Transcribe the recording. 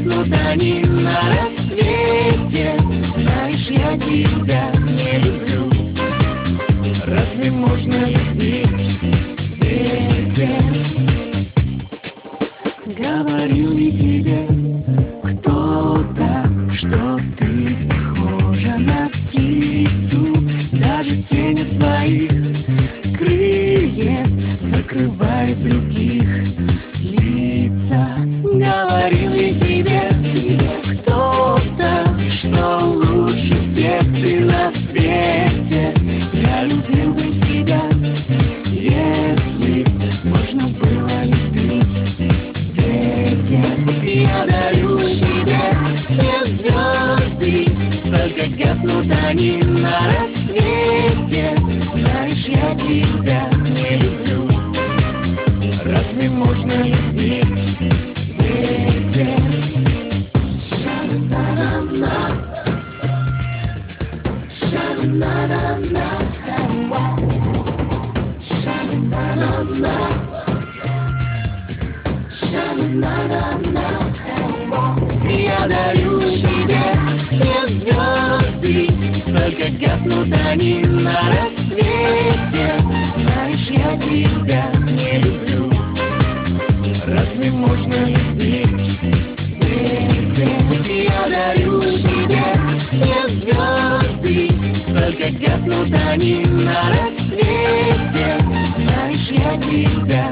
гаснут они на рассвете. Знаешь, я тебя не люблю. Разве можно любить в свете? Говорил ли тебе кто-то, что ты похожа на птицу? Даже тень от твоих крыльев закрывает других лица. Говорил ли тебе кто-то, что лучше всех ты на свете? Я любил бы тебя, если можно было любить в свете. Я дарю тебе все звезды, только гаснут они на рассвете. Знаешь, я тебя не люблю. Разве можно любить в свете? Ша-на-на-на, ша-на-на-на, ша-на-на-на, ша-на-на-на. Я дарю тебе все звезды, только гаснут они на рассвете. Знаешь, я тебя не люблю. Разве можно любить в свете? Я дарю тебе все звезды, только гаснут они на рассвете. Знаешь, я тебя